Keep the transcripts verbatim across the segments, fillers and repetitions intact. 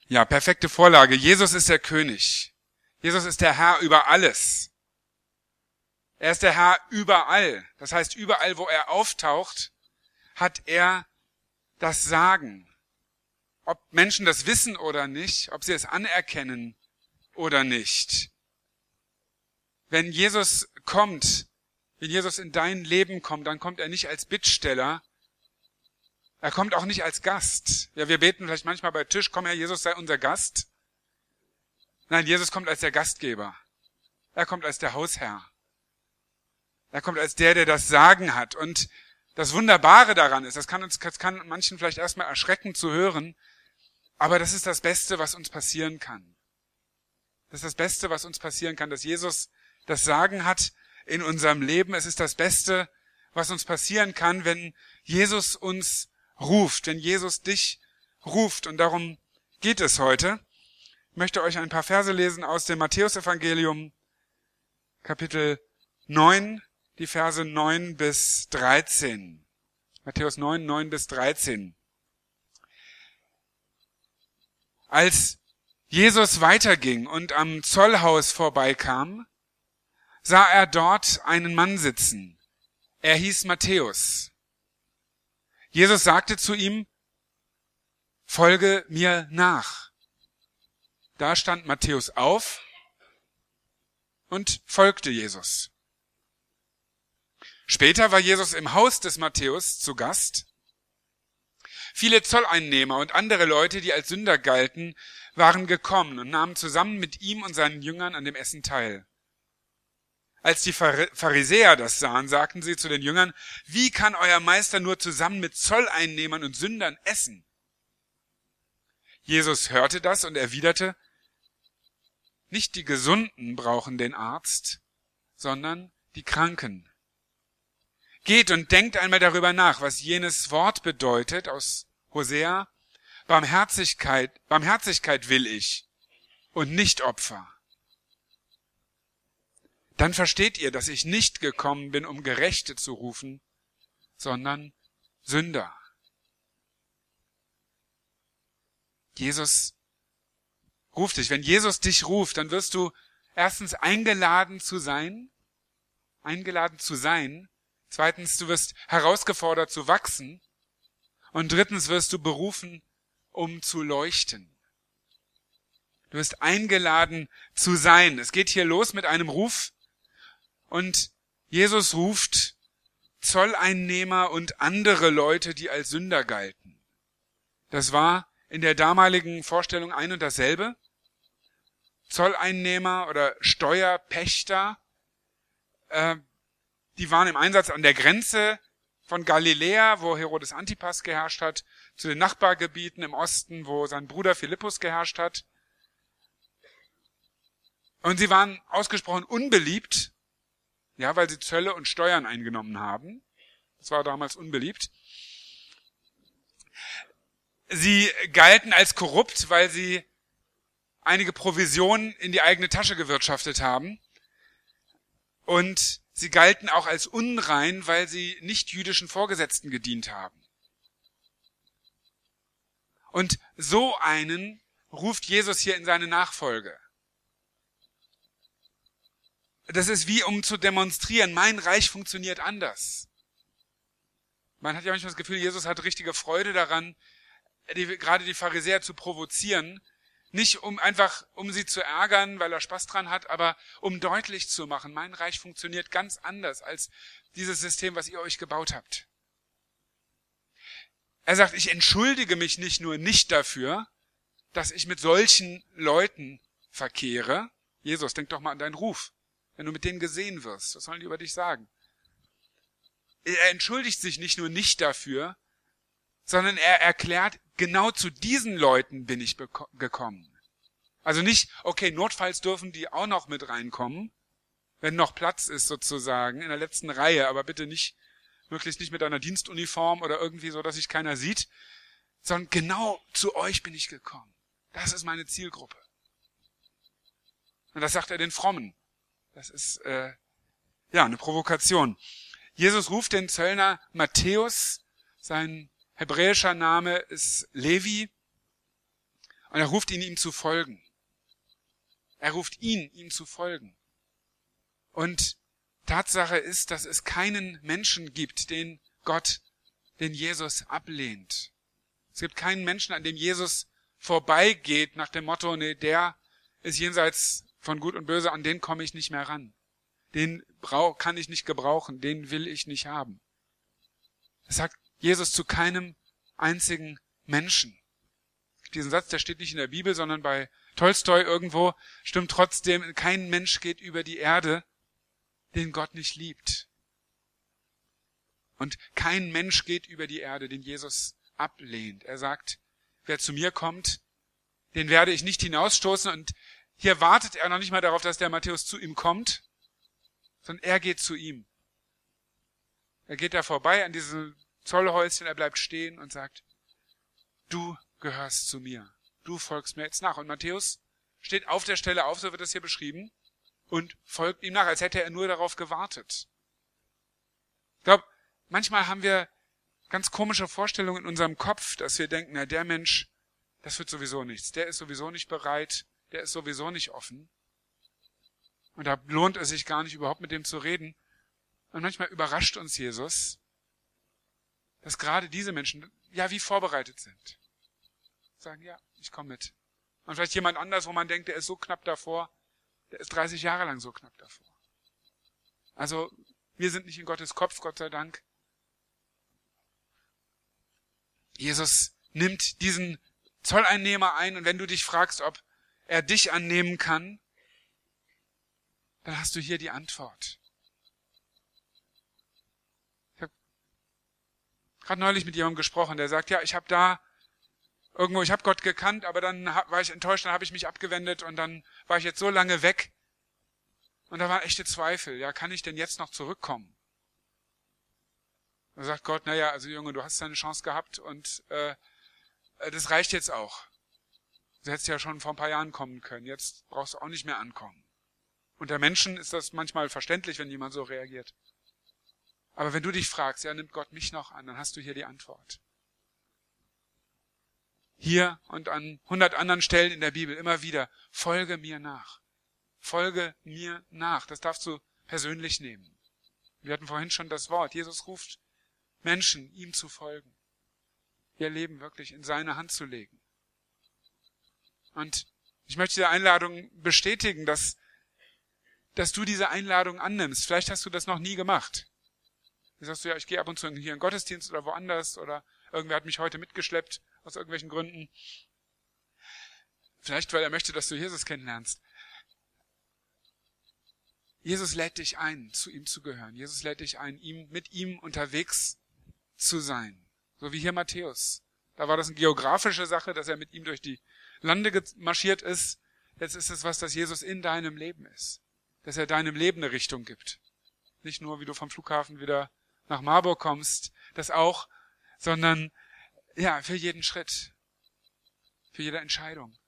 Ja, perfekte Vorlage. Jesus ist der König. Jesus ist der Herr über alles. Er ist der Herr überall. Das heißt, überall, wo er auftaucht, hat er das Sagen. Ob Menschen das wissen oder nicht, ob sie es anerkennen oder nicht. Wenn Jesus kommt, wenn Jesus in dein Leben kommt, dann kommt er nicht als Bittsteller. Er kommt auch nicht als Gast. Ja, wir beten vielleicht manchmal bei Tisch, komm Herr Jesus, sei unser Gast. Nein, Jesus kommt als der Gastgeber. Er kommt als der Hausherr. Er kommt als der, der das Sagen hat. Und das Wunderbare daran ist, das kann uns, das kann manchen vielleicht erstmal erschrecken zu hören, aber das ist das Beste, was uns passieren kann. Das ist das Beste, was uns passieren kann, dass Jesus das Sagen hat in unserem Leben. Es ist das Beste, was uns passieren kann, wenn Jesus uns ruft, wenn Jesus dich ruft. Und darum geht es heute. Ich möchte euch ein paar Verse lesen aus dem Matthäusevangelium, Kapitel neun, die Verse neun bis dreizehn. Matthäus neun, neun bis dreizehn. Als Jesus weiterging und am Zollhaus vorbeikam, sah er dort einen Mann sitzen. Er hieß Matthäus. Jesus sagte zu ihm, folge mir nach. Da stand Matthäus auf und folgte Jesus. Später war Jesus im Haus des Matthäus zu Gast. Viele Zolleinnehmer und andere Leute, die als Sünder galten, waren gekommen und nahmen zusammen mit ihm und seinen Jüngern an dem Essen teil. Als die Pharisäer das sahen, sagten sie zu den Jüngern, wie kann euer Meister nur zusammen mit Zolleinnehmern und Sündern essen? Jesus hörte das und erwiderte, nicht die Gesunden brauchen den Arzt, sondern die Kranken. Geht und denkt einmal darüber nach, was jenes Wort bedeutet aus Hosea. Barmherzigkeit, Barmherzigkeit will ich und nicht Opfer. Dann versteht ihr, dass ich nicht gekommen bin, um Gerechte zu rufen, sondern Sünder. Jesus ruft dich. Wenn Jesus dich ruft, dann wirst du erstens eingeladen zu sein, eingeladen zu sein. Zweitens, du wirst herausgefordert zu wachsen. Und drittens wirst du berufen, um zu leuchten. Du wirst eingeladen zu sein. Es geht hier los mit einem Ruf. Und Jesus ruft Zolleinnehmer und andere Leute, die als Sünder galten. Das war in der damaligen Vorstellung ein und dasselbe. Zolleinnehmer oder Steuerpächter, äh, die waren im Einsatz an der Grenze von Galiläa, wo Herodes Antipas geherrscht hat, zu den Nachbargebieten im Osten, wo sein Bruder Philippus geherrscht hat. Und sie waren ausgesprochen unbeliebt, ja, weil sie Zölle und Steuern eingenommen haben. Das war damals unbeliebt. Sie galten als korrupt, weil sie einige Provisionen in die eigene Tasche gewirtschaftet haben. Und sie galten auch als unrein, weil sie nicht jüdischen Vorgesetzten gedient haben. Und so einen ruft Jesus hier in seine Nachfolge. Das ist wie um zu demonstrieren, mein Reich funktioniert anders. Man hat ja manchmal das Gefühl, Jesus hat richtige Freude daran, die, gerade die Pharisäer zu provozieren. Nicht um einfach, um sie zu ärgern, weil er Spaß dran hat, aber um deutlich zu machen, mein Reich funktioniert ganz anders als dieses System, was ihr euch gebaut habt. Er sagt, ich entschuldige mich nicht nur nicht dafür, dass ich mit solchen Leuten verkehre. Jesus, denk doch mal an deinen Ruf. Wenn du mit denen gesehen wirst, was sollen die über dich sagen? Er entschuldigt sich nicht nur nicht dafür, sondern er erklärt, genau zu diesen Leuten bin ich beko- gekommen. Also nicht, okay, notfalls dürfen die auch noch mit reinkommen, wenn noch Platz ist sozusagen, in der letzten Reihe, aber bitte nicht, möglichst nicht mit einer Dienstuniform oder irgendwie so, dass sich keiner sieht, sondern genau zu euch bin ich gekommen. Das ist meine Zielgruppe. Und das sagt er den Frommen. Das ist äh, ja eine Provokation. Jesus ruft den Zöllner Matthäus, sein hebräischer Name ist Levi, Und er ruft ihn, ihm zu folgen. Er ruft ihn, ihm zu folgen. Und Tatsache ist, dass es keinen Menschen gibt, den Gott, den Jesus ablehnt. Es gibt keinen Menschen, an dem Jesus vorbeigeht nach dem Motto, nee, der ist jenseits von Gut und Böse, an den komme ich nicht mehr ran. Den brauch, kann ich nicht gebrauchen, den will ich nicht haben. Das sagt Jesus zu keinem einzigen Menschen. Diesen Satz, der steht nicht in der Bibel, sondern bei Tolstoi irgendwo, stimmt trotzdem, kein Mensch geht über die Erde, den Gott nicht liebt. Und kein Mensch geht über die Erde, den Jesus ablehnt. Er sagt, wer zu mir kommt, den werde ich nicht hinausstoßen. Und hier wartet er noch nicht mal darauf, dass der Matthäus zu ihm kommt, sondern er geht zu ihm. Er geht da vorbei an diesem Zollhäuschen, er bleibt stehen und sagt, du gehörst zu mir, du folgst mir jetzt nach. Und Matthäus steht auf der Stelle auf, so wird das hier beschrieben, und folgt ihm nach, als hätte er nur darauf gewartet. Ich glaube, manchmal haben wir ganz komische Vorstellungen in unserem Kopf, dass wir denken, na, der Mensch, das wird sowieso nichts, der ist sowieso nicht bereit, der ist sowieso nicht offen. Und da lohnt es sich gar nicht, überhaupt mit dem zu reden. Und manchmal überrascht uns Jesus, dass gerade diese Menschen, ja, wie vorbereitet sind. Sagen, ja, ich komme mit. Und vielleicht jemand anders, wo man denkt, der ist so knapp davor, der ist dreißig Jahre lang so knapp davor. Also, wir sind nicht in Gottes Kopf, Gott sei Dank. Jesus nimmt diesen Zolleinnehmer ein, und wenn du dich fragst, ob er dich annehmen kann, dann hast du hier die Antwort. Ich habe gerade neulich mit jemandem gesprochen, der sagt, ja, ich habe da irgendwo, ich habe Gott gekannt, aber dann war ich enttäuscht, dann habe ich mich abgewendet und dann war ich jetzt so lange weg. Und da waren echte Zweifel. Ja, kann ich denn jetzt noch zurückkommen? Da sagt Gott, naja, also Junge, du hast deine Chance gehabt und äh, das reicht jetzt auch. Du hättest ja schon vor ein paar Jahren kommen können. Jetzt brauchst du auch nicht mehr ankommen. Unter Menschen ist das manchmal verständlich, wenn jemand so reagiert. Aber wenn du dich fragst, ja, nimmt Gott mich noch an, dann hast du hier die Antwort. Hier und an hundert anderen Stellen in der Bibel immer wieder, folge mir nach. Folge mir nach. Das darfst du persönlich nehmen. Wir hatten vorhin schon das Wort. Jesus ruft Menschen, ihm zu folgen. Ihr Leben wirklich in seine Hand zu legen. Und ich möchte diese Einladung bestätigen, dass, dass du diese Einladung annimmst. Vielleicht hast du das noch nie gemacht. Du sagst, ja, ich gehe ab und zu hier in den Gottesdienst oder woanders oder irgendwer hat mich heute mitgeschleppt aus irgendwelchen Gründen. Vielleicht, weil er möchte, dass du Jesus kennenlernst. Jesus lädt dich ein, zu ihm zu gehören. Jesus lädt dich ein, ihm, mit ihm unterwegs zu sein. So wie hier Matthäus. Da war das eine geografische Sache, dass er mit ihm durch die Lande marschiert ist. Jetzt ist es was, das Jesus in deinem Leben ist. Dass er deinem Leben eine Richtung gibt. Nicht nur, wie du vom Flughafen wieder nach Marburg kommst, das auch, sondern ja, für jeden Schritt. Für jede Entscheidung.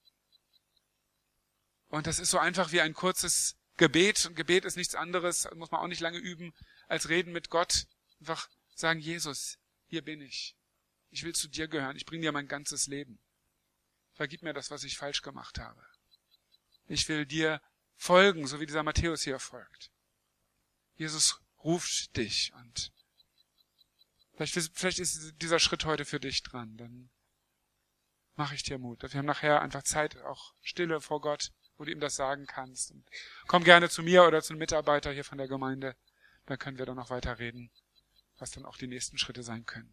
Und das ist so einfach wie ein kurzes Gebet. Und Gebet ist nichts anderes, muss man auch nicht lange üben, als reden mit Gott. Einfach sagen, Jesus, hier bin ich. Ich will zu dir gehören. Ich bringe dir mein ganzes Leben. Vergib mir das, was ich falsch gemacht habe. Ich will dir folgen, so wie dieser Matthäus hier folgt. Jesus ruft dich und vielleicht, vielleicht ist dieser Schritt heute für dich dran. Dann mache ich dir Mut. Wir haben nachher einfach Zeit, auch Stille vor Gott, wo du ihm das sagen kannst. Und komm gerne zu mir oder zu einem Mitarbeiter hier von der Gemeinde. Dann können wir dann noch weiter reden, was dann auch die nächsten Schritte sein können.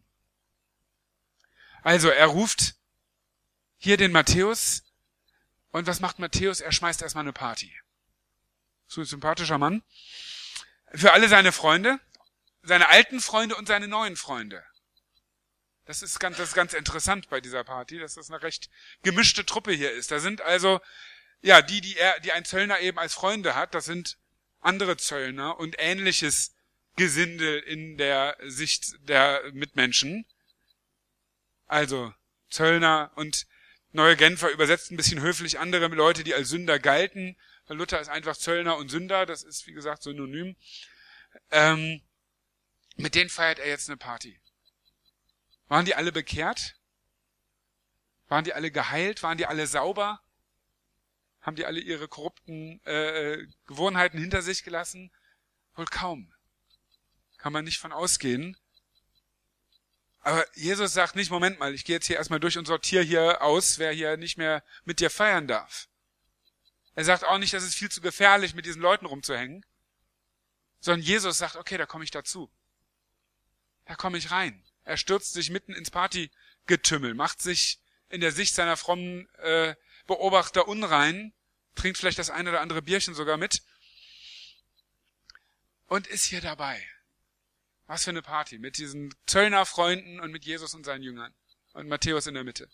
Also, er ruft hier den Matthäus. Und was macht Matthäus? Er schmeißt erstmal eine Party. So ein sympathischer Mann. Für alle seine Freunde, seine alten Freunde und seine neuen Freunde. Das ist ganz, das ist ganz interessant bei dieser Party, dass das eine recht gemischte Truppe hier ist. Da sind also, ja, die, die er, die ein Zöllner eben als Freunde hat, das sind andere Zöllner und ähnliches Gesindel in der Sicht der Mitmenschen. Also, Zöllner und Neue Genfer übersetzt ein bisschen höflich andere Leute, die als Sünder galten. Weil Luther ist einfach Zöllner und Sünder, das ist, wie gesagt, synonym. Ähm, mit denen feiert er jetzt eine Party. Waren die alle bekehrt? Waren die alle geheilt? Waren die alle sauber? Haben die alle ihre korrupten äh, Gewohnheiten hinter sich gelassen? Wohl kaum. Kann man nicht von ausgehen. Aber Jesus sagt nicht, Moment mal, ich gehe jetzt hier erstmal durch und sortiere hier aus, wer hier nicht mehr mit dir feiern darf. Er sagt auch nicht, das ist viel zu gefährlich, mit diesen Leuten rumzuhängen. Sondern Jesus sagt, okay, da komme ich dazu. Da komme ich rein. Er stürzt sich mitten ins Partygetümmel, macht sich in der Sicht seiner frommen äh, Beobachter unrein, trinkt vielleicht das eine oder andere Bierchen sogar mit und ist hier dabei. Was für eine Party mit diesen Zöllnerfreunden und mit Jesus und seinen Jüngern und Matthäus in der Mitte.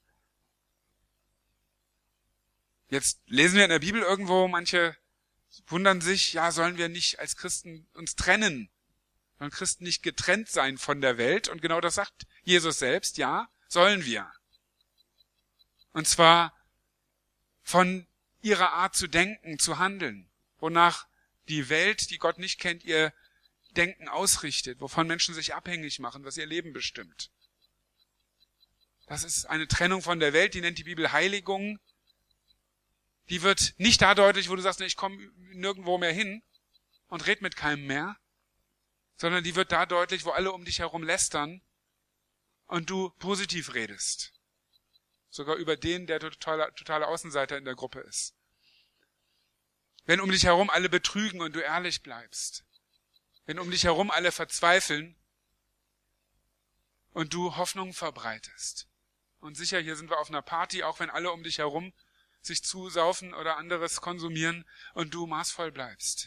Jetzt lesen wir in der Bibel irgendwo, manche wundern sich, ja, sollen wir nicht als Christen uns trennen? Sollen Christen nicht getrennt sein von der Welt? Und genau das sagt Jesus selbst, ja, sollen wir. Und zwar von ihrer Art zu denken, zu handeln, wonach die Welt, die Gott nicht kennt, ihr Denken ausrichtet, wovon Menschen sich abhängig machen, was ihr Leben bestimmt. Das ist eine Trennung von der Welt, die nennt die Bibel Heiligung. Die wird nicht da deutlich, wo du sagst, ich komme nirgendwo mehr hin und red mit keinem mehr, sondern die wird da deutlich, wo alle um dich herum lästern und du positiv redest. Sogar über den, der totale, totale Außenseiter in der Gruppe ist. Wenn um dich herum alle betrügen und du ehrlich bleibst. Wenn um dich herum alle verzweifeln und du Hoffnung verbreitest. Und sicher, hier sind wir auf einer Party, auch wenn alle um dich herum sich zusaufen oder anderes konsumieren und du maßvoll bleibst.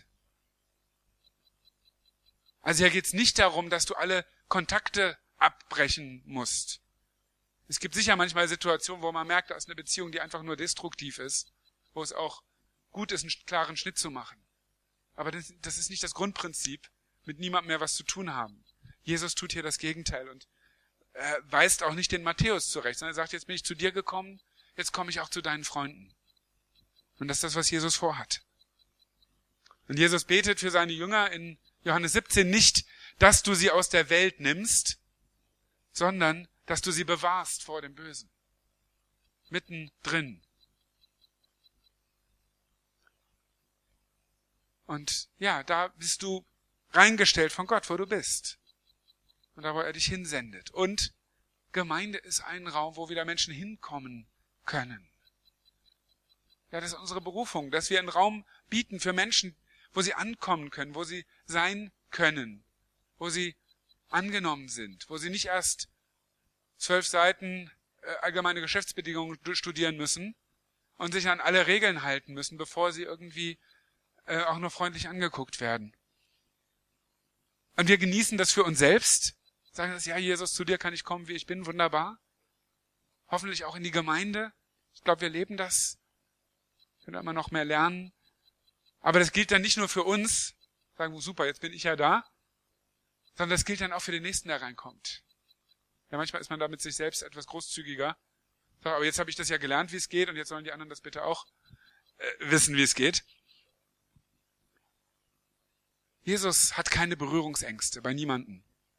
Also hier geht's nicht darum, dass du alle Kontakte abbrechen musst. Es gibt sicher manchmal Situationen, wo man merkt, da ist eine Beziehung, die einfach nur destruktiv ist, wo es auch gut ist, einen klaren Schnitt zu machen. Aber das, das ist nicht das Grundprinzip, mit niemandem mehr was zu tun haben. Jesus tut hier das Gegenteil und äh, weist auch nicht den Matthäus zurecht, sondern er sagt, jetzt bin ich zu dir gekommen, jetzt komme ich auch zu deinen Freunden. Und das ist das, was Jesus vorhat. Und Jesus betet für seine Jünger in Johannes siebzehn nicht, dass du sie aus der Welt nimmst, sondern dass du sie bewahrst vor dem Bösen. Mittendrin. Und ja, da bist du reingestellt von Gott, wo du bist. Und da, wo er dich hinsendet. Und Gemeinde ist ein Raum, wo wieder Menschen hinkommen können. Ja, das ist unsere Berufung, dass wir einen Raum bieten für Menschen, wo sie ankommen können, wo sie sein können, wo sie angenommen sind, wo sie nicht erst zwölf Seiten äh, allgemeine Geschäftsbedingungen studieren müssen und sich an alle Regeln halten müssen, bevor sie irgendwie äh, auch nur freundlich angeguckt werden. Und wir genießen das für uns selbst, sagen das, ja, Jesus, zu dir kann ich kommen, wie ich bin, wunderbar. Hoffentlich auch in die Gemeinde. Ich glaube, wir leben das. Wir können immer noch mehr lernen. Aber das gilt dann nicht nur für uns, sagen wir, super, jetzt bin ich ja da, sondern das gilt dann auch für den Nächsten, der reinkommt. Ja, manchmal ist man da mit sich selbst etwas großzügiger. Aber jetzt habe ich das ja gelernt, wie es geht, und jetzt sollen die anderen das bitte auch äh, wissen, wie es geht. Jesus hat keine Berührungsängste bei niemandem.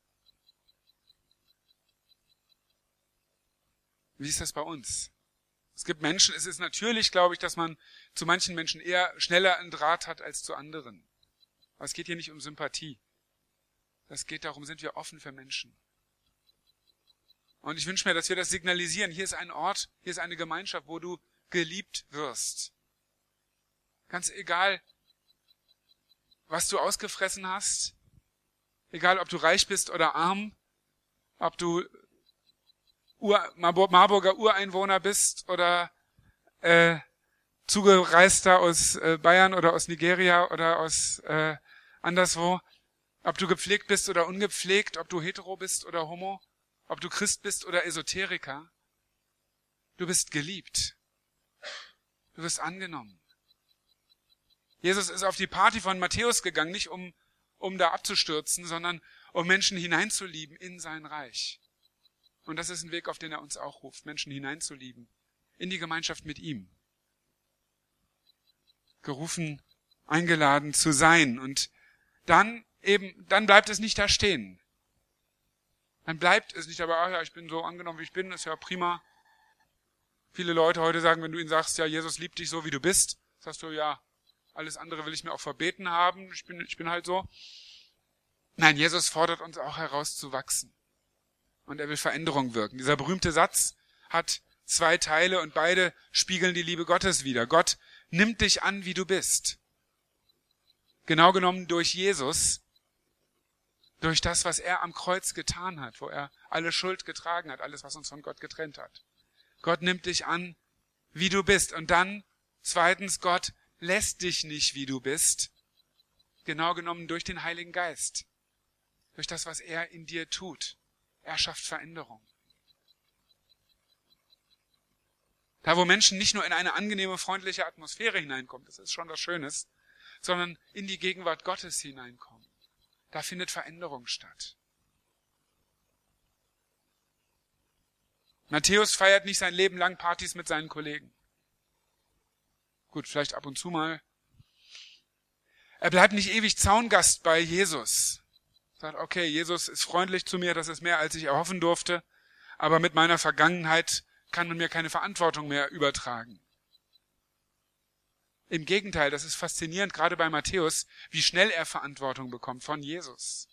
Wie ist das bei uns? Es gibt Menschen, es ist natürlich, glaube ich, dass man zu manchen Menschen eher schneller einen Draht hat als zu anderen. Aber es geht hier nicht um Sympathie. Es geht darum, sind wir offen für Menschen. Und ich wünsche mir, dass wir das signalisieren. Hier ist ein Ort, hier ist eine Gemeinschaft, wo du geliebt wirst. Ganz egal, was du ausgefressen hast, egal ob du reich bist oder arm, ob du Ur, Marburger Ureinwohner bist oder äh, Zugereister aus äh, Bayern oder aus Nigeria oder aus äh, anderswo, ob du gepflegt bist oder ungepflegt, ob du hetero bist oder homo, ob du Christ bist oder Esoteriker, du bist geliebt. Du wirst angenommen. Jesus ist auf die Party von Matthäus gegangen, nicht um, um da abzustürzen, sondern um Menschen hineinzulieben in sein Reich. Und das ist ein Weg, auf den er uns auch ruft, Menschen hineinzulieben, in die Gemeinschaft mit ihm. Gerufen, eingeladen zu sein. Und dann eben, dann bleibt es nicht da stehen. Dann bleibt es nicht, aber ach ja, ich bin so angenommen, wie ich bin, ist ja prima. Viele Leute heute sagen, wenn du ihnen sagst, ja, Jesus liebt dich so, wie du bist, sagst du, ja, alles andere will ich mir auch verbeten haben, ich bin, ich bin halt so. Nein, Jesus fordert uns auch heraus zu wachsen. Und er will Veränderung wirken. Dieser berühmte Satz hat zwei Teile und beide spiegeln die Liebe Gottes wider. Gott nimmt dich an, wie du bist. Genau genommen durch Jesus, durch das, was er am Kreuz getan hat, wo er alle Schuld getragen hat, alles, was uns von Gott getrennt hat. Gott nimmt dich an, wie du bist. Und dann, zweitens, Gott lässt dich nicht, wie du bist. Genau genommen durch den Heiligen Geist. Durch das, was er in dir tut. Er schafft Veränderung. Da, wo Menschen nicht nur in eine angenehme, freundliche Atmosphäre hineinkommen, das ist schon was Schönes, sondern in die Gegenwart Gottes hineinkommen. Da findet Veränderung statt. Matthäus feiert nicht sein Leben lang Partys mit seinen Kollegen. Gut, vielleicht ab und zu mal. Er bleibt nicht ewig Zaungast bei Jesus. Sagt, okay, Jesus ist freundlich zu mir, das ist mehr, als ich erhoffen durfte, aber mit meiner Vergangenheit kann man mir keine Verantwortung mehr übertragen. Im Gegenteil, das ist faszinierend, gerade bei Matthäus, wie schnell er Verantwortung bekommt von Jesus.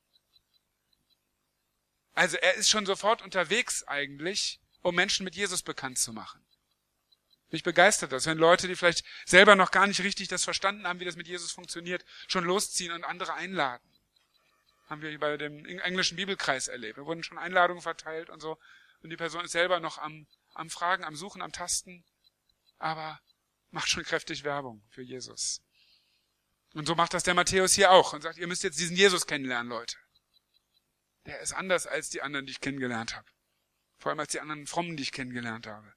Also er ist schon sofort unterwegs eigentlich, um Menschen mit Jesus bekannt zu machen. Mich begeistert das, wenn Leute, die vielleicht selber noch gar nicht richtig das verstanden haben, wie das mit Jesus funktioniert, schon losziehen und andere einladen. Haben wir bei dem englischen Bibelkreis erlebt. Da wurden schon Einladungen verteilt und so. Und die Person ist selber noch am, am Fragen, am Suchen, am Tasten. Aber macht schon kräftig Werbung für Jesus. Und so macht das der Matthäus hier auch und sagt, ihr müsst jetzt diesen Jesus kennenlernen, Leute. Der ist anders als die anderen, die ich kennengelernt habe. Vor allem als die anderen Frommen, die ich kennengelernt habe.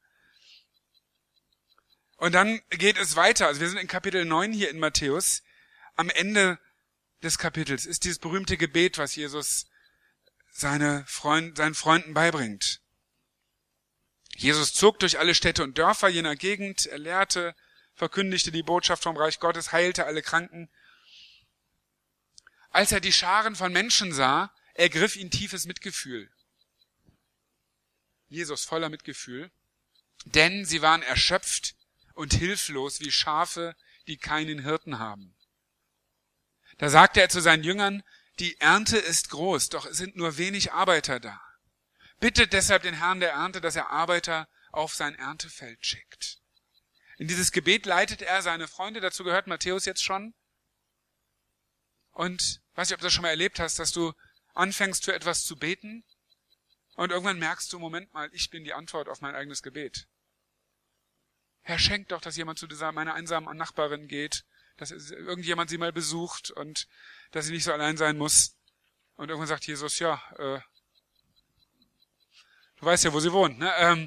Und dann geht es weiter. Also wir sind in Kapitel neun hier in Matthäus. Am Ende des Kapitels ist dieses berühmte Gebet, was Jesus seine Freund, seinen Freunden beibringt. Jesus zog durch alle Städte und Dörfer jener Gegend, er lehrte, verkündigte die Botschaft vom Reich Gottes, heilte alle Kranken. Als er die Scharen von Menschen sah, ergriff ihn tiefes Mitgefühl. Jesus voller Mitgefühl, denn sie waren erschöpft und hilflos wie Schafe, die keinen Hirten haben. Da sagte er zu seinen Jüngern, die Ernte ist groß, doch es sind nur wenig Arbeiter da. Bittet deshalb den Herrn der Ernte, dass er Arbeiter auf sein Erntefeld schickt. In dieses Gebet leitet er seine Freunde, dazu gehört Matthäus jetzt schon. Und weiß nicht, ob du das schon mal erlebt hast, dass du anfängst für etwas zu beten und irgendwann merkst du, Moment mal, ich bin die Antwort auf mein eigenes Gebet. Herr, schenk doch, dass jemand zu dieser meiner einsamen Nachbarin geht, dass irgendjemand sie mal besucht und dass sie nicht so allein sein muss. Und irgendwann sagt Jesus, ja, äh, du weißt ja, wo sie wohnt. Ne? Ähm,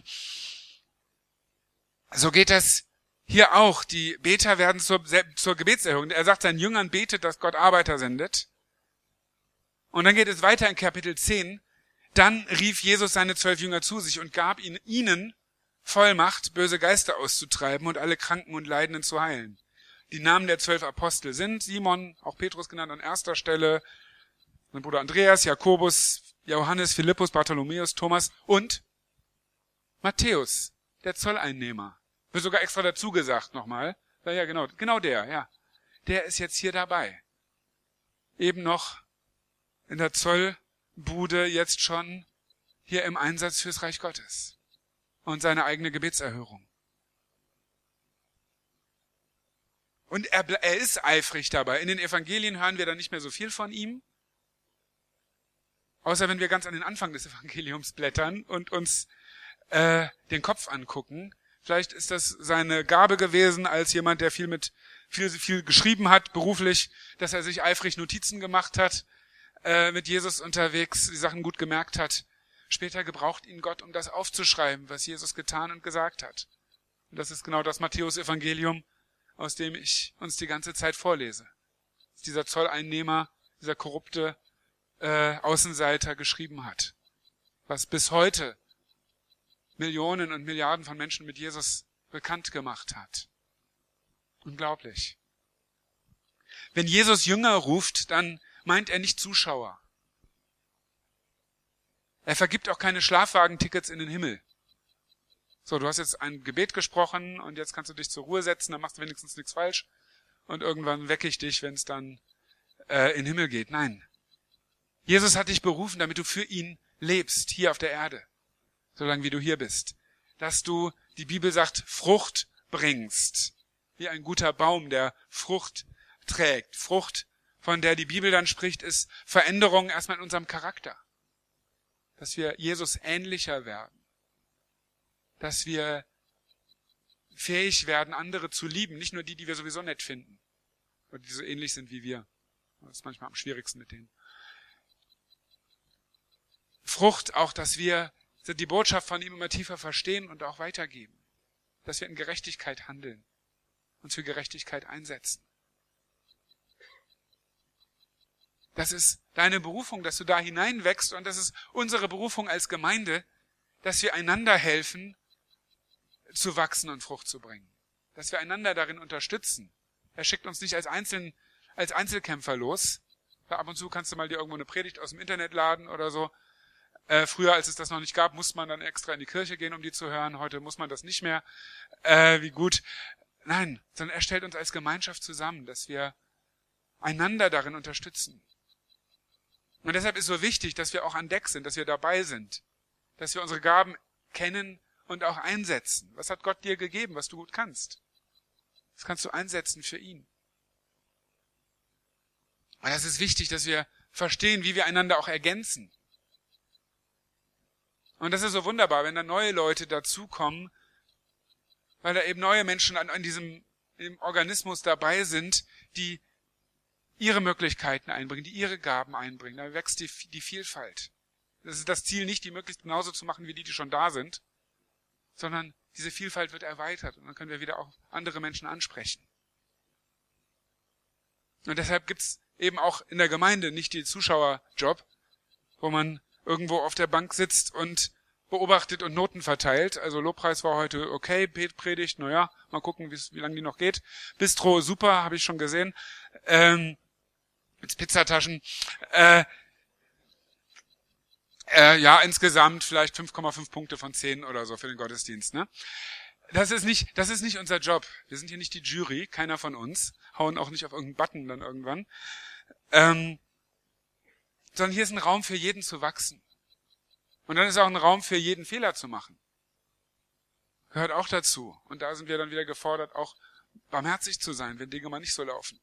so geht das hier auch. Die Beter werden zur, zur Gebetserhörung. Er sagt seinen Jüngern, betet, dass Gott Arbeiter sendet. Und dann geht es weiter in Kapitel zehn. Dann rief Jesus seine zwölf Jünger zu sich und gab ihnen Vollmacht, böse Geister auszutreiben und alle Kranken und Leidenden zu heilen. Die Namen der zwölf Apostel sind Simon, auch Petrus genannt an erster Stelle, sein Bruder Andreas, Jakobus, Johannes, Philippus, Bartholomäus, Thomas und Matthäus, der Zolleinnehmer. Wird sogar extra dazu gesagt nochmal. Ja, ja, genau, genau der, ja. Der ist jetzt hier dabei. Eben noch in der Zollbude jetzt schon hier im Einsatz fürs Reich Gottes und seine eigene Gebetserhörung. Und er, er ist eifrig dabei. In den Evangelien hören wir dann nicht mehr so viel von ihm. Außer wenn wir ganz an den Anfang des Evangeliums blättern und uns äh, den Kopf angucken. Vielleicht ist das seine Gabe gewesen als jemand, der viel mit viel viel geschrieben hat beruflich, dass er sich eifrig Notizen gemacht hat, äh, mit Jesus unterwegs, die Sachen gut gemerkt hat. Später gebraucht ihn Gott, um das aufzuschreiben, was Jesus getan und gesagt hat. Und das ist genau das Matthäus-Evangelium, aus dem ich uns die ganze Zeit vorlese. Das dieser Zolleinnehmer, dieser korrupte äh, Außenseiter geschrieben hat. Was bis heute Millionen und Milliarden von Menschen mit Jesus bekannt gemacht hat. Unglaublich. Wenn Jesus Jünger ruft, dann meint er nicht Zuschauer. Er vergibt auch keine Schlafwagentickets in den Himmel, So, du hast jetzt ein Gebet gesprochen und jetzt kannst du dich zur Ruhe setzen, dann machst du wenigstens nichts falsch und irgendwann wecke ich dich, wenn es dann äh, in den Himmel geht. Nein. Jesus hat dich berufen, damit du für ihn lebst, hier auf der Erde, solange wie du hier bist. Dass du, die Bibel sagt, Frucht bringst, wie ein guter Baum, der Frucht trägt. Frucht, von der die Bibel dann spricht, ist Veränderung erstmal in unserem Charakter. Dass wir Jesus ähnlicher werden. Dass wir fähig werden, andere zu lieben, nicht nur die, die wir sowieso nett finden oder die so ähnlich sind wie wir. Das ist manchmal am schwierigsten mit denen. Frucht auch, dass wir die Botschaft von ihm immer tiefer verstehen und auch weitergeben. Dass wir in Gerechtigkeit handeln, uns für Gerechtigkeit einsetzen. Das ist deine Berufung, dass du da hineinwächst und das ist unsere Berufung als Gemeinde, dass wir einander helfen, zu wachsen und Frucht zu bringen. Dass wir einander darin unterstützen. Er schickt uns nicht als, Einzelnen, als Einzelkämpfer los. Ab und zu kannst du mal dir irgendwo eine Predigt aus dem Internet laden oder so. Äh, früher, als es das noch nicht gab, musste man dann extra in die Kirche gehen, um die zu hören. Heute muss man das nicht mehr. Äh, wie gut. Nein, sondern er stellt uns als Gemeinschaft zusammen, dass wir einander darin unterstützen. Und deshalb ist so wichtig, dass wir auch an Deck sind, dass wir dabei sind. Dass wir unsere Gaben kennen und auch einsetzen. Was hat Gott dir gegeben, was du gut kannst? Das kannst du einsetzen für ihn. Und das ist wichtig, dass wir verstehen, wie wir einander auch ergänzen. Und das ist so wunderbar, wenn da neue Leute dazukommen, weil da eben neue Menschen an, an diesem im Organismus dabei sind, die ihre Möglichkeiten einbringen, die ihre Gaben einbringen. Da wächst die, die Vielfalt. Das ist das Ziel, nicht die möglichst genauso zu machen wie die, die schon da sind, sondern diese Vielfalt wird erweitert und dann können wir wieder auch andere Menschen ansprechen. Und deshalb gibt's eben auch in der Gemeinde nicht den Zuschauerjob, wo man irgendwo auf der Bank sitzt und beobachtet und Noten verteilt. Also Lobpreis war heute okay, Predigt, naja, mal gucken, wie lange die noch geht. Bistro, super, habe ich schon gesehen. Ähm, mit Pizzataschen. Äh, äh, ja, insgesamt vielleicht fünf Komma fünf Punkte von zehn oder so für den Gottesdienst. Ne? Das ist nicht, das ist nicht unser Job. Wir sind hier nicht die Jury, keiner von uns. Hauen auch nicht auf irgendeinen Button dann irgendwann. Ähm, sondern hier ist ein Raum für jeden zu wachsen. Und dann ist auch ein Raum für jeden Fehler zu machen. Gehört auch dazu. Und da sind wir dann wieder gefordert, auch barmherzig zu sein, wenn Dinge mal nicht so laufen.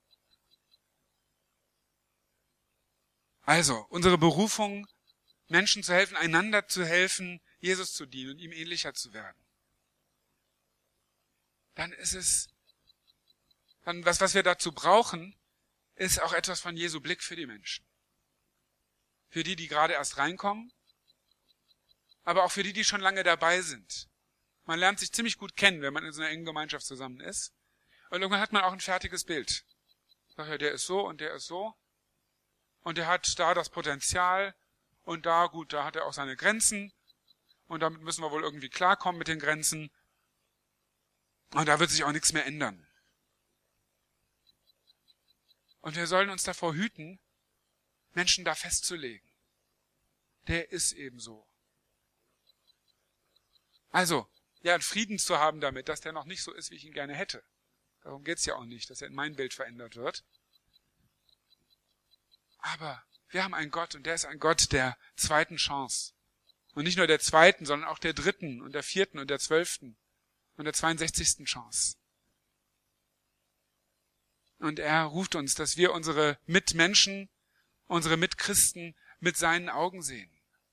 Also, unsere Berufung, Menschen zu helfen, einander zu helfen, Jesus zu dienen und ihm ähnlicher zu werden. Dann ist es, dann was, was wir dazu brauchen, ist auch etwas von Jesu Blick für die Menschen. Für die, die gerade erst reinkommen, aber auch für die, die schon lange dabei sind. Man lernt sich ziemlich gut kennen, wenn man in so einer engen Gemeinschaft zusammen ist. Und irgendwann hat man auch ein fertiges Bild. Sag ja, der ist so und der ist so. Und der hat da das Potenzial. Und da, gut, da hat er auch seine Grenzen. Und damit müssen wir wohl irgendwie klarkommen mit den Grenzen. Und da wird sich auch nichts mehr ändern. Und wir sollen uns davor hüten, Menschen da festzulegen. Der ist eben so. Also, ja, Frieden zu haben damit, dass der noch nicht so ist, wie ich ihn gerne hätte. Darum geht's ja auch nicht, dass er in mein Bild verändert wird. Aber wir haben einen Gott und der ist ein Gott der zweiten Chance. Und nicht nur der zweiten, sondern auch der dritten und der vierten und der zwölften und der zweiundsechzigsten Chance. Und er ruft uns, dass wir unsere Mitmenschen, unsere Mitchristen mit seinen Augen sehen.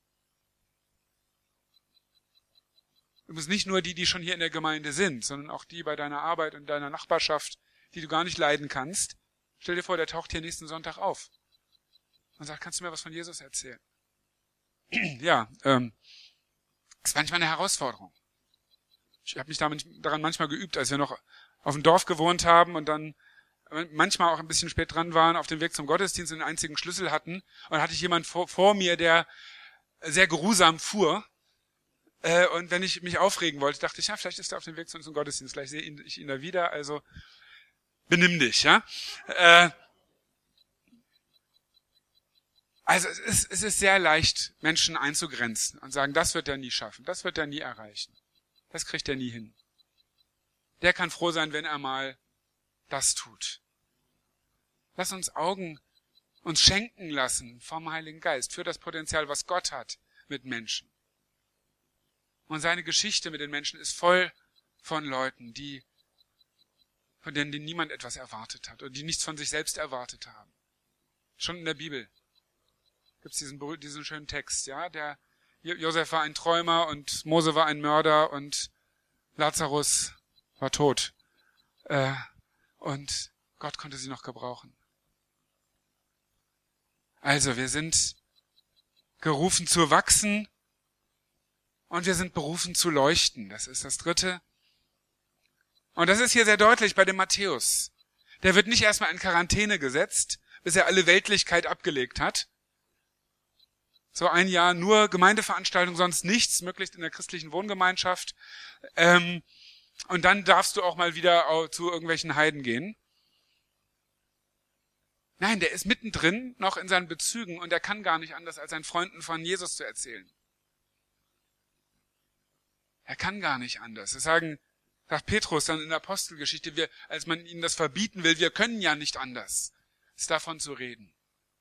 Übrigens nicht nur die, die schon hier in der Gemeinde sind, sondern auch die bei deiner Arbeit und deiner Nachbarschaft, die du gar nicht leiden kannst. Stell dir vor, der taucht hier nächsten Sonntag auf und sagt, kannst du mir was von Jesus erzählen? Ja, ähm, das ist manchmal eine Herausforderung. Ich habe mich daran manchmal geübt, als wir noch auf dem Dorf gewohnt haben und dann manchmal auch ein bisschen spät dran waren, auf dem Weg zum Gottesdienst und den einzigen Schlüssel hatten. Und dann hatte ich jemanden vor, vor mir, der sehr geruhsam fuhr. Äh, und wenn ich mich aufregen wollte, dachte ich, ja, vielleicht ist er auf dem Weg zu uns zum Gottesdienst. Gleich sehe ich ihn da wieder. Also benimm dich, ja. Äh, also es ist, es ist sehr leicht, Menschen einzugrenzen und sagen, das wird er nie schaffen, das wird er nie erreichen. Das kriegt er nie hin. Der kann froh sein, wenn er mal das tut. Lass uns Augen uns schenken lassen vom Heiligen Geist für das Potenzial, was Gott hat mit Menschen. Und seine Geschichte mit den Menschen ist voll von Leuten, die, von denen die niemand etwas erwartet hat und die nichts von sich selbst erwartet haben. Schon in der Bibel gibt es diesen, diesen schönen Text, ja, der Josef war ein Träumer und Mose war ein Mörder und Lazarus war tot. Äh, und Gott konnte sie noch gebrauchen. Also, wir sind gerufen zu wachsen und wir sind berufen zu leuchten. Das ist das Dritte. Und das ist hier sehr deutlich bei dem Matthäus. Der wird nicht erstmal in Quarantäne gesetzt, bis er alle Weltlichkeit abgelegt hat. So ein Jahr nur Gemeindeveranstaltung, sonst nichts, möglichst in der christlichen Wohngemeinschaft. Ähm, und dann darfst du auch mal wieder zu irgendwelchen Heiden gehen. Nein, der ist mittendrin noch in seinen Bezügen und er kann gar nicht anders, als seinen Freunden von Jesus zu erzählen. Er kann gar nicht anders. Das sagen, sagt Petrus dann in der Apostelgeschichte, wir, als man ihnen das verbieten will, wir können ja nicht anders, ist davon zu reden.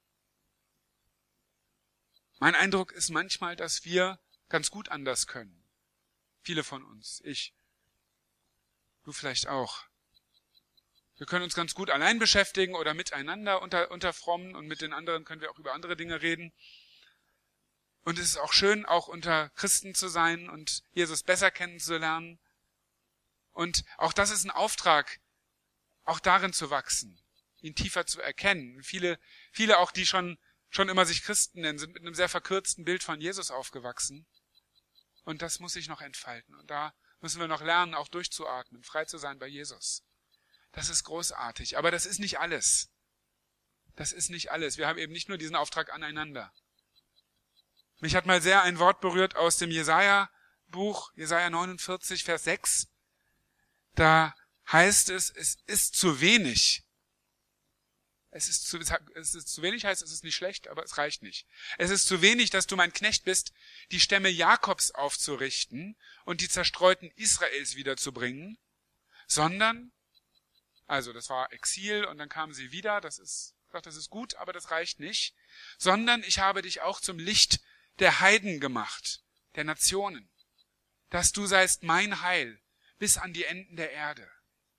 Mein Eindruck ist manchmal, dass wir ganz gut anders können. Viele von uns. Ich. Du vielleicht auch. Wir können uns ganz gut allein beschäftigen oder miteinander unter, unter Frommen und mit den anderen können wir auch über andere Dinge reden. Und es ist auch schön, auch unter Christen zu sein und Jesus besser kennenzulernen. Und auch das ist ein Auftrag, auch darin zu wachsen, ihn tiefer zu erkennen. Viele, viele auch, die schon schon immer sich Christen nennen, sind mit einem sehr verkürzten Bild von Jesus aufgewachsen. Und das muss sich noch entfalten. Und da müssen wir noch lernen, auch durchzuatmen, frei zu sein bei Jesus. Das ist großartig. Aber das ist nicht alles. Das ist nicht alles. Wir haben eben nicht nur diesen Auftrag aneinander. Mich hat mal sehr ein Wort berührt aus dem Jesaja-Buch, Jesaja neunundvierzig, Vers sechs. Da heißt es, es ist zu wenig. Es ist, zu, es ist zu wenig, heißt, es ist nicht schlecht, aber es reicht nicht. Es ist zu wenig, dass du mein Knecht bist, die Stämme Jakobs aufzurichten und die Zerstreuten Israels wiederzubringen, sondern, also das war Exil und dann kamen sie wieder, das ist, das ist gut, aber das reicht nicht, sondern ich habe dich auch zum Licht der Heiden gemacht, der Nationen, dass du seist mein Heil bis an die Enden der Erde.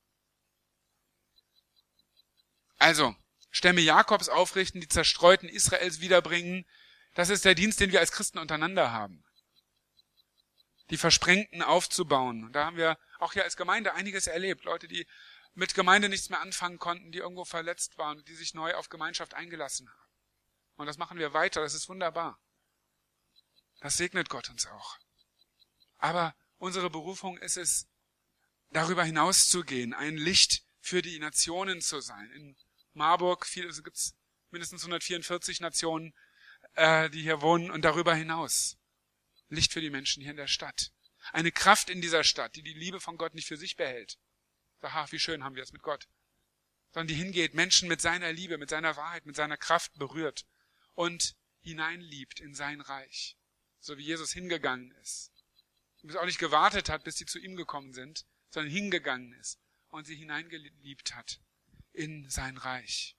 Also, Stämme Jakobs aufrichten, die Zerstreuten Israels wiederbringen. Das ist der Dienst, den wir als Christen untereinander haben. Die Versprengten aufzubauen. Und da haben wir auch hier als Gemeinde einiges erlebt. Leute, die mit Gemeinde nichts mehr anfangen konnten, die irgendwo verletzt waren, die sich neu auf Gemeinschaft eingelassen haben. Und das machen wir weiter. Das ist wunderbar. Das segnet Gott uns auch. Aber unsere Berufung ist es, darüber hinauszugehen, ein Licht für die Nationen zu sein. In Marburg also gibt es mindestens hundertvierundvierzig Nationen, äh, die hier wohnen und darüber hinaus. Licht für die Menschen hier in der Stadt. Eine Kraft in dieser Stadt, die die Liebe von Gott nicht für sich behält. Aha, wie schön haben wir es mit Gott. Sondern die hingeht, Menschen mit seiner Liebe, mit seiner Wahrheit, mit seiner Kraft berührt und hineinliebt in sein Reich. So wie Jesus hingegangen ist. Und auch nicht gewartet hat, bis sie zu ihm gekommen sind, sondern hingegangen ist und sie hineingeliebt hat in sein Reich.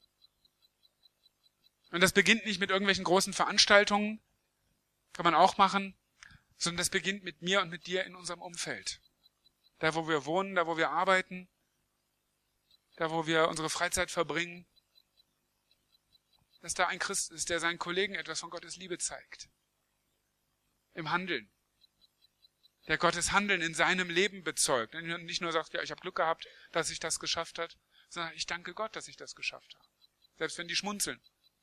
Und das beginnt nicht mit irgendwelchen großen Veranstaltungen, kann man auch machen, sondern das beginnt mit mir und mit dir in unserem Umfeld. Da, wo wir wohnen, da, wo wir arbeiten, da, wo wir unsere Freizeit verbringen, dass da ein Christ ist, der seinen Kollegen etwas von Gottes Liebe zeigt. Im Handeln. Der Gottes Handeln in seinem Leben bezeugt. Und nicht nur sagt, ja, ich habe Glück gehabt, dass ich das geschafft habe, sondern ich danke Gott, dass ich das geschafft habe. Selbst wenn die schmunzeln.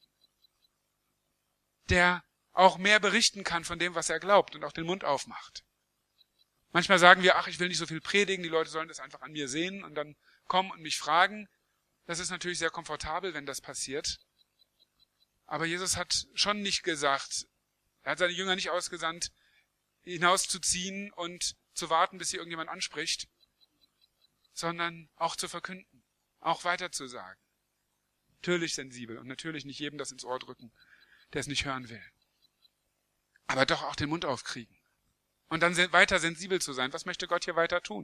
Der auch mehr berichten kann von dem, was er glaubt und auch den Mund aufmacht. Manchmal sagen wir, ach, ich will nicht so viel predigen, die Leute sollen das einfach an mir sehen und dann kommen und mich fragen. Das ist natürlich sehr komfortabel, wenn das passiert. Aber Jesus hat schon nicht gesagt, er hat seine Jünger nicht ausgesandt, hinauszuziehen und zu warten, bis sie irgendjemand anspricht, sondern auch zu verkünden, auch weiterzusagen. Natürlich sensibel und natürlich nicht jedem das ins Ohr drücken, der es nicht hören will. Aber doch auch den Mund aufkriegen. Und dann weiter sensibel zu sein. Was möchte Gott hier weiter tun?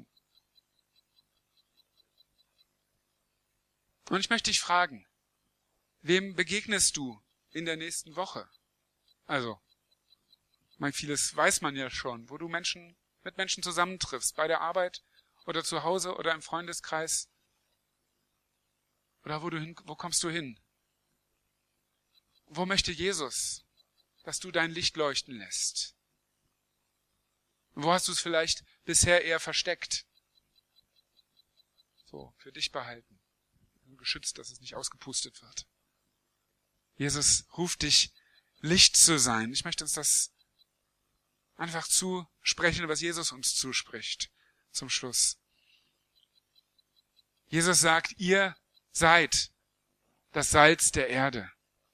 Und ich möchte dich fragen, wem begegnest du in der nächsten Woche? Also, mein vieles weiß man ja schon, wo du Menschen mit Menschen zusammentriffst, bei der Arbeit oder zu Hause oder im Freundeskreis. Oder wo du hin, wo kommst du hin? Wo möchte Jesus, dass du dein Licht leuchten lässt? Und wo hast du es vielleicht bisher eher versteckt? So, für dich behalten. Geschützt, dass es nicht ausgepustet wird. Jesus ruft dich, Licht zu sein. Ich möchte uns das einfach zusprechen, was Jesus uns zuspricht, zum Schluss. Jesus sagt, ihr seid das Salz der Erde.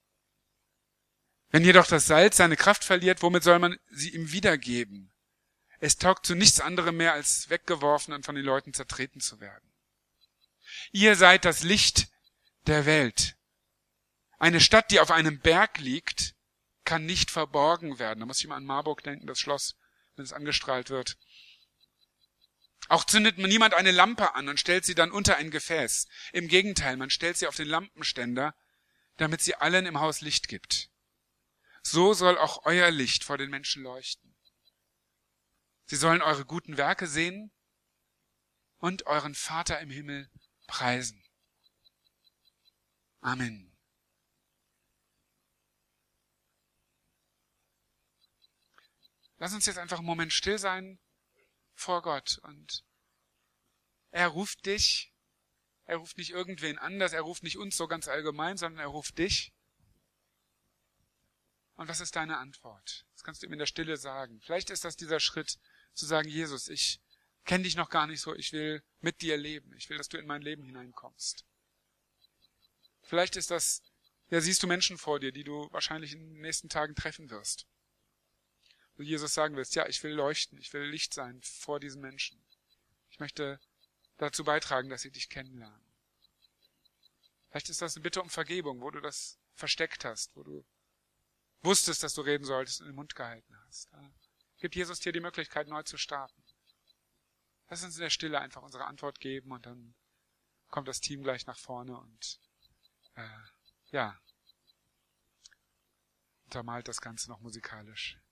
Wenn jedoch das Salz seine Kraft verliert, womit soll man sie ihm wiedergeben? Es taugt zu nichts anderem mehr, als weggeworfen und von den Leuten zertreten zu werden. Ihr seid das Licht der Welt. Eine Stadt, die auf einem Berg liegt, kann nicht verborgen werden. Da muss ich mal an Marburg denken, das Schloss, wenn es angestrahlt wird. Auch zündet niemand eine Lampe an und stellt sie dann unter ein Gefäß. Im Gegenteil, man stellt sie auf den Lampenständer, damit sie allen im Haus Licht gibt. So soll auch euer Licht vor den Menschen leuchten. Sie sollen eure guten Werke sehen und euren Vater im Himmel preisen. Amen. Lass uns jetzt einfach einen Moment still sein vor Gott. Und er ruft dich. Er ruft nicht irgendwen anders. Er ruft nicht uns so ganz allgemein, sondern er ruft dich. Und was ist deine Antwort? Das kannst du ihm in der Stille sagen. Vielleicht ist das dieser Schritt, zu sagen, Jesus, ich kenne dich noch gar nicht so. Ich will mit dir leben. Ich will, dass du in mein Leben hineinkommst. Vielleicht ist das, ja, siehst du Menschen vor dir, die du wahrscheinlich in den nächsten Tagen treffen wirst. Wo Jesus sagen willst, ja, ich will leuchten, ich will Licht sein vor diesen Menschen. Ich möchte dazu beitragen, dass sie dich kennenlernen. Vielleicht ist das eine Bitte um Vergebung, wo du das versteckt hast, wo du wusstest, dass du reden solltest und den Mund gehalten hast. Da gibt Jesus dir die Möglichkeit, neu zu starten. Lass uns in der Stille einfach unsere Antwort geben und dann kommt das Team gleich nach vorne und äh, ja, untermalt das Ganze noch musikalisch.